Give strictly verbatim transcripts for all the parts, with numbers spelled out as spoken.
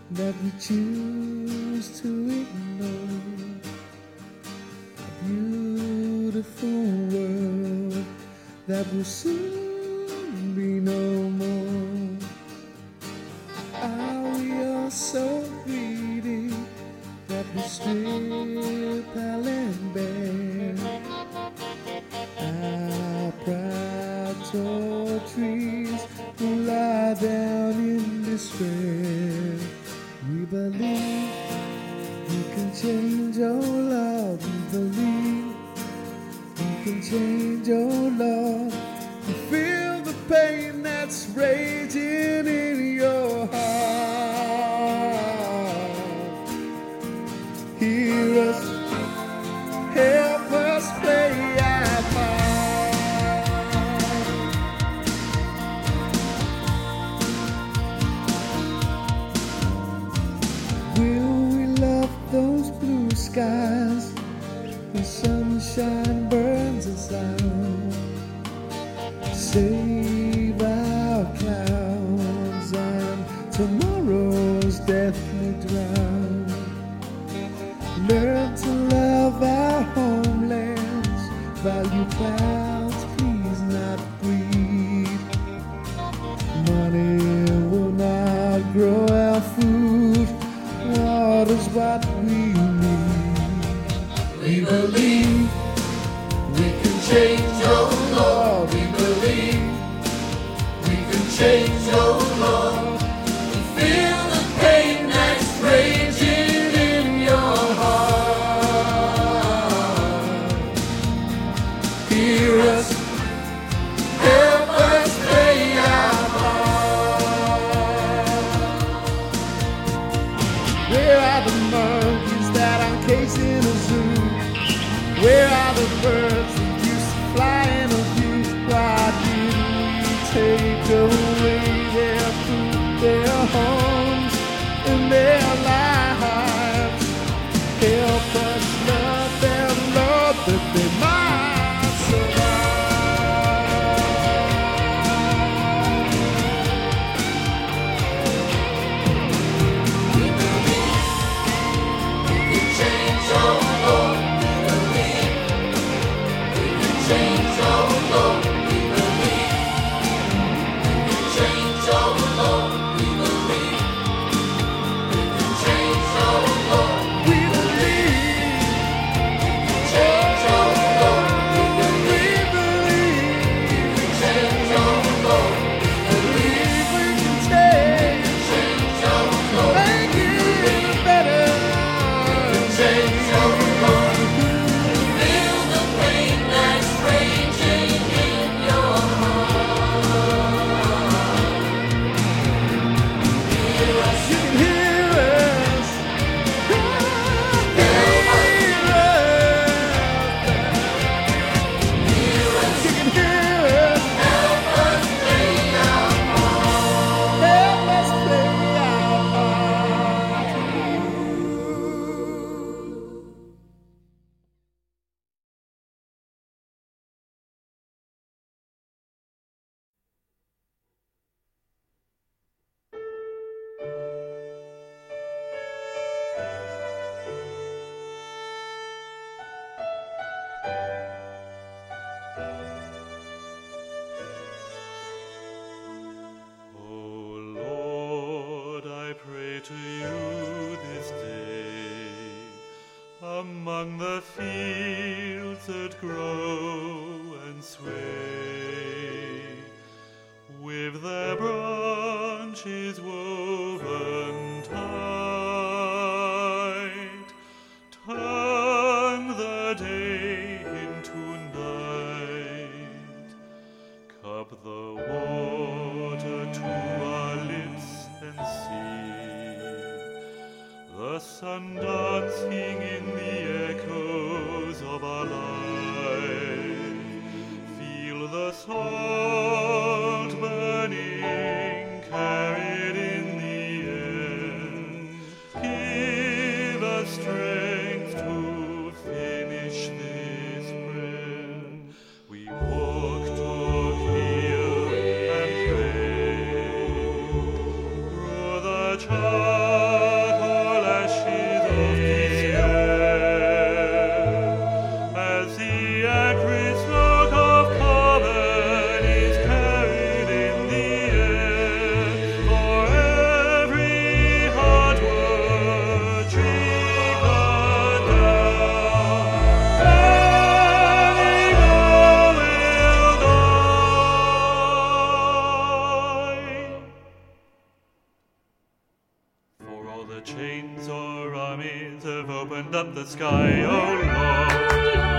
that we choose to ignore. A beautiful world that will soon be no more. Are we all so greedy that we strip our land bare? Our proud tall trees will lie down in despair. We believe we can change our love. We believe we can change our love. We feel the pain that's raging in your heart. Hear us, help us play our part. Will we love those blue skies? The sunshine burns us out. Save our clouds and tomorrow's deathly drought. Learn to love our homelands. Value clouds, please not greed. Money will not grow our food. Water's what we need. We believe we can change your Lord. We believe we can change your Lord. We feel the pain that's raging in your heart. Hear us, help us play our part. Where are the monkeys that are encased in a zoo? Where are the birds that used to fly in a view? Why didn't we take away their food, their homes, and their lives? Help us love them, Lord, that they might survive. We believe we can change our Lord. Change our Lord, we believe. We can change our Lord, we believe. We can change our Lord, we believe. We can change our Lord, we believe. We can change our Lord, we believe. We can change our Lord, make it better. We can change our Lord. Feel the pain that's raging in your heart. Hear us, you can hear us. Help us. Hear us, you can hear us. Help us play our part. Help us play our part. O Lord, I pray to you this day, among the fields that grow and sway, with their branches woven tight, turn the day into night, cup the water to our lips and see the sun dancing in the echoes of our life. Feel the salt burning, carried in the air. Give us strength to finish this prayer. We walk, talk, heal, and pray. Through the child up the sky, oh Lord.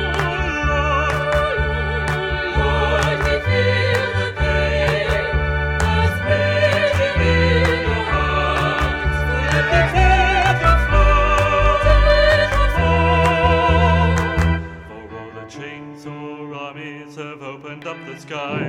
Lord, we feel the pain that's raging in your hearts. Let the teardrops fall, for all the chainsaw armies have opened up the sky.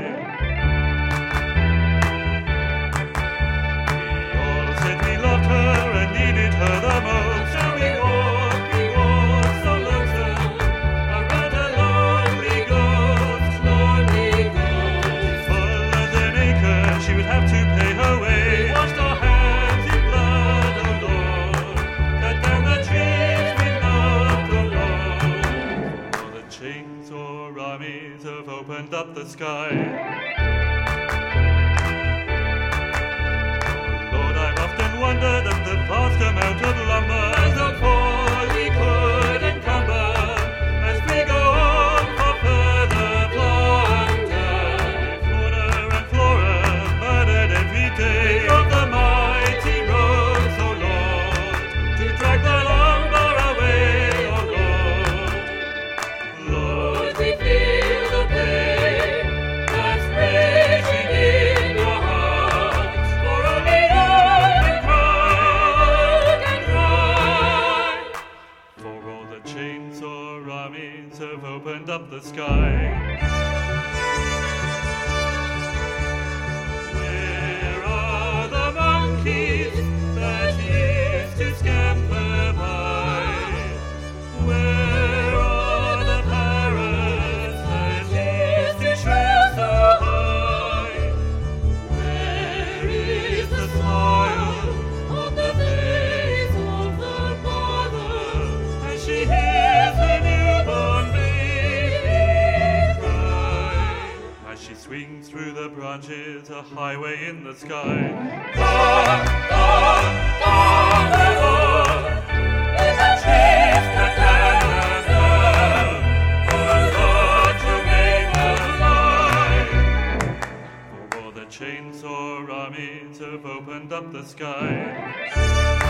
We all said we loved her and needed her the most. So we walked, we walked so lonesome around her lonely ghost, lonely ghost. Full as an acre, she would have to pay her way. We washed our hands in blood, oh Lord. Cut down the trees we loved, oh Lord. For the chainsaw armies have opened up the sky. Wondered at the vast amount of lumber so poor we could encumber as we go on for further plunder. Fauna and flora murdered every day from the mighty roads, oh Lord, to drag the lumber away, oh Lord. Lord, we feel the pain that's raging in your hearts. For only you can cry and cry. For all the chainsaw armies have opened up the sky. Where are the monkeys that used to scamper by? Where are the parrots that used to shrill so high? Where is the smile on the face of the mother as she hears her newborn baby cry? As she swings through the branches, a highway in the sky. Gone, gone, gone, the Lord is a chief cut down and down for a Lord to make us fly. For all the chainsaw armies have opened up the sky.